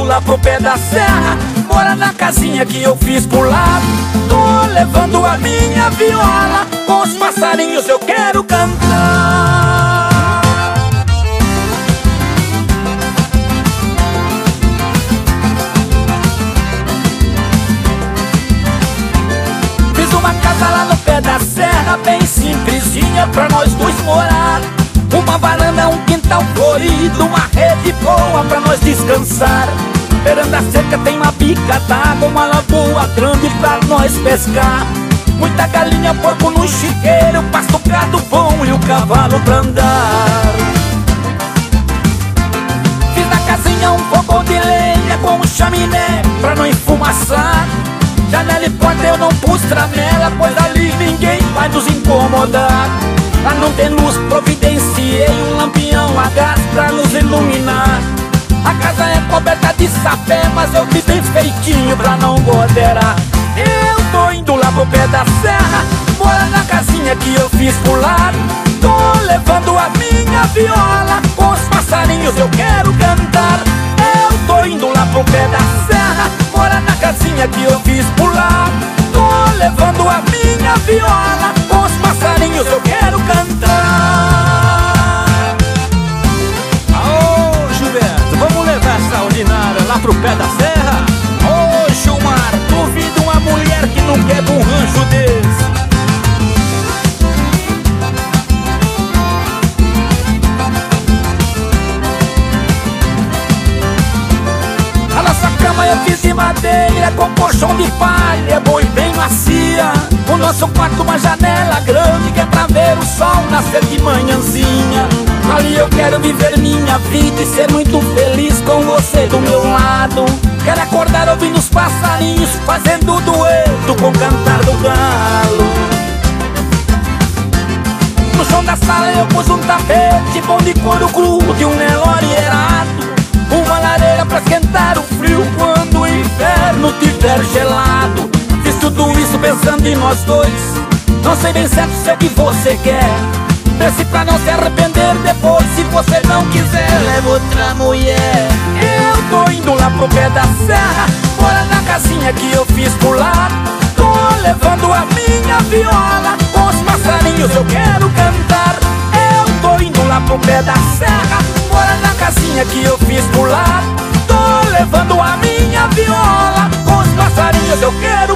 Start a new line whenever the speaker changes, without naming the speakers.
lá pro pé da serra, mora na casinha que eu fiz por lá. Tô levando a minha viola, com os passarinhos eu quero cantar. Fiz uma casa lá no pé da serra, bem simplesinha pra nós dois morar. Uma varanda, um quintal florido, uma rede boa pra nós descansar. Beirando a cerca tem uma bica d'água, uma lagoa grande pra nós pescar. Muita galinha, porco no chiqueiro, pasto, gado bom e o cavalo pra andar. Fiz na casinha um fogão de lenha com um chaminé pra não enfumaçar. Janela e porta eu não pus tramela, pois ali ninguém vai nos incomodar. Lá não tem luz, providenciei um lampião a gás pra nos iluminar. A casa é coberta de sapé, mas eu fiz bem feitinho pra não gotear. Eu tô indo lá pro pé da serra, mora na casinha que eu fiz por lá. Tô levando a minha viola, com os passarinhos eu quero cantar. Eu tô indo lá pro pé da serra, mora na casinha que eu fiz por lá. Tô levando a minha viola, com os passarinhos eu quero cantar.
Aô, Gilberto, vamos levar essa ordinária lá pro pé da serra?
Ô, Gilmar, duvido uma mulher que não quebra um rancho desse. A nossa cama eu fiz de madeira, com colchão de palha, boa e bem macia. O nosso quarto uma janela grande, que é pra ver o sol nascer de manhãzinha. Ali eu quero viver minha vida e ser muito feliz com você do meu lado. Quero acordar ouvindo os passarinhos, fazendo dueto com o cantar do galo. No chão da sala eu pus um tapete bom de couro cru, de um Nelore errado. Uma lareira pra esquentar o frio quando o inverno tiver gelado. Fiz tudo isso pensando em nós dois, não sei bem certo se é o que você quer. Pense pra não se arrepender depois, se você não quiser, leva outra mulher. Eu tô indo lá pro pé da serra, mora na casinha que eu fiz por lá. Tô levando a minha viola, com os passarinhos eu quero cantar. Eu tô indo lá pro pé da serra, mora na casinha que eu fiz por lá. Tô levando a minha viola, com os passarinhos eu quero